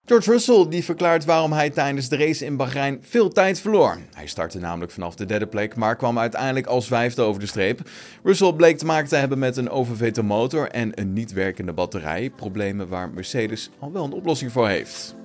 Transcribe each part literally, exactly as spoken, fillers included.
George Russell die verklaart waarom hij tijdens de race in Bahrein veel tijd verloor. Hij startte namelijk vanaf de derde plek, maar kwam uiteindelijk als vijfde over de streep. Russell bleek te maken te hebben met een oververhitte motor en een niet werkende batterij. Problemen waar Mercedes al wel een oplossing voor heeft.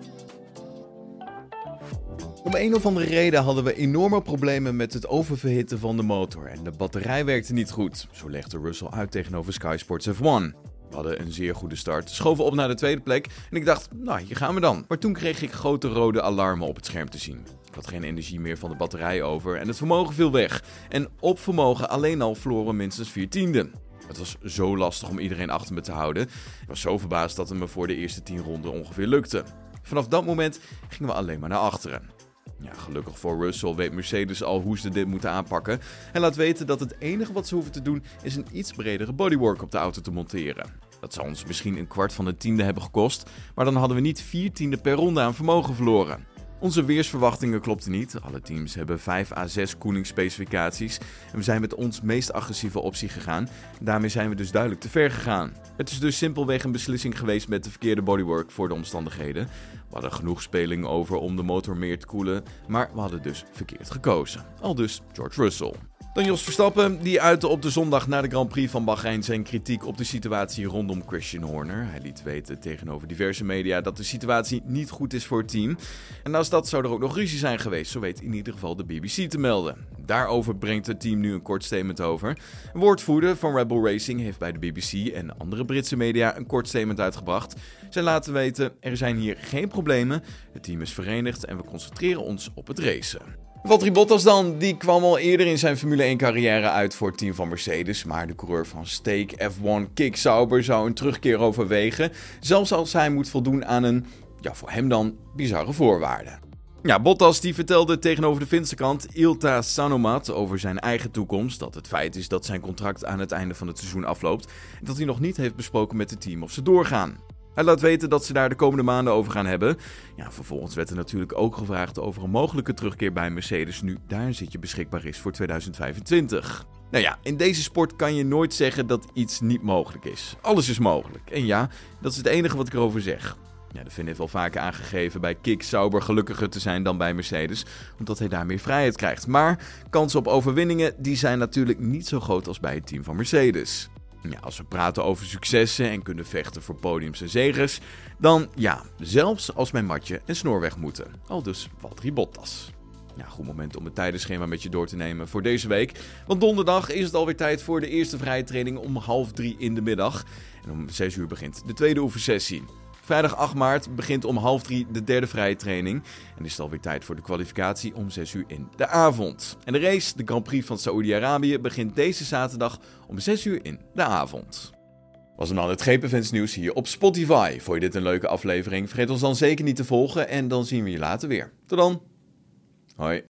Om een of andere reden hadden we enorme problemen met het oververhitten van de motor en de batterij werkte niet goed. Zo legde Russell uit tegenover Sky Sports F één. We hadden een zeer goede start, schoven op naar de tweede plek en ik dacht, nou hier gaan we dan. Maar toen kreeg ik grote rode alarmen op het scherm te zien. Ik had geen energie meer van de batterij over en het vermogen viel weg. En op vermogen alleen al verloren minstens vier tienden. Het was zo lastig om iedereen achter me te houden. Ik was zo verbaasd dat het me voor de eerste tien ronden ongeveer lukte. Vanaf dat moment gingen we alleen maar naar achteren. Ja, gelukkig voor Russell weet Mercedes al hoe ze dit moeten aanpakken. En laat weten dat het enige wat ze hoeven te doen is een iets bredere bodywork op de auto te monteren. Dat zou ons misschien een kwart van de tiende hebben gekost, maar dan hadden we niet vier tienden per ronde aan vermogen verloren. Onze weersverwachtingen klopten niet. Alle teams hebben vijf à zes koelingsspecificaties en we zijn met ons meest agressieve optie gegaan. Daarmee zijn we dus duidelijk te ver gegaan. Het is dus simpelweg een beslissing geweest met de verkeerde bodywork voor de omstandigheden. We hadden genoeg speling over om de motor meer te koelen, maar we hadden dus verkeerd gekozen. Aldus George Russell. Dan Jos Verstappen, die uitte op de zondag na de Grand Prix van Bahrein zijn kritiek op de situatie rondom Christian Horner. Hij liet weten tegenover diverse media dat de situatie niet goed is voor het team. En naast dat zou er ook nog ruzie zijn geweest, zo weet in ieder geval de B B C te melden. Daarover brengt het team nu een kort statement over. Een woordvoerder van Red Bull Racing heeft bij de B B C en andere Britse media een kort statement uitgebracht. Zij laten weten, er zijn hier geen problemen, het team is verenigd en we concentreren ons op het racen. Valtteri Bottas dan, die kwam al eerder in zijn Formule één carrière uit voor het team van Mercedes, maar de coureur van Stake F één Kick Sauber zou een terugkeer overwegen, zelfs als hij moet voldoen aan een, ja voor hem dan, bizarre voorwaarde. Ja, Bottas die vertelde tegenover de Finse krant Ilta Sanomat over zijn eigen toekomst, dat het feit is dat zijn contract aan het einde van het seizoen afloopt en dat hij nog niet heeft besproken met het team of ze doorgaan. Hij laat weten dat ze daar de komende maanden over gaan hebben. Ja, vervolgens werd er natuurlijk ook gevraagd over een mogelijke terugkeer bij Mercedes nu daar een zitje beschikbaar is voor tweeduizend vijfentwintig. Nou ja, in deze sport kan je nooit zeggen dat iets niet mogelijk is. Alles is mogelijk. En ja, dat is het enige wat ik erover zeg. Ja, de Finn heeft wel vaker aangegeven bij Kick Sauber gelukkiger te zijn dan bij Mercedes, omdat hij daar meer vrijheid krijgt. Maar kansen op overwinningen die zijn natuurlijk niet zo groot als bij het team van Mercedes. Ja, als we praten over successen en kunnen vechten voor podiums en zeges, dan ja, zelfs als mijn matje en snor weg moeten. Aldus Valtteri Bottas. Ja, goed moment om het tijdenschema met je door te nemen voor deze week. Want donderdag is het alweer tijd voor de eerste vrije training om half drie in de middag. En om zes uur begint de tweede oefensessie. Vrijdag acht maart begint om half drie de derde vrije training. En is het alweer tijd voor de kwalificatie om zes uur in de avond. En de race, de Grand Prix van Saoedi-Arabië, begint deze zaterdag om zes uur in de avond. Was hem dan het G P Fans nieuws hier op Spotify. Vond je dit een leuke aflevering? Vergeet ons dan zeker niet te volgen en dan zien we je later weer. Tot dan. Hoi.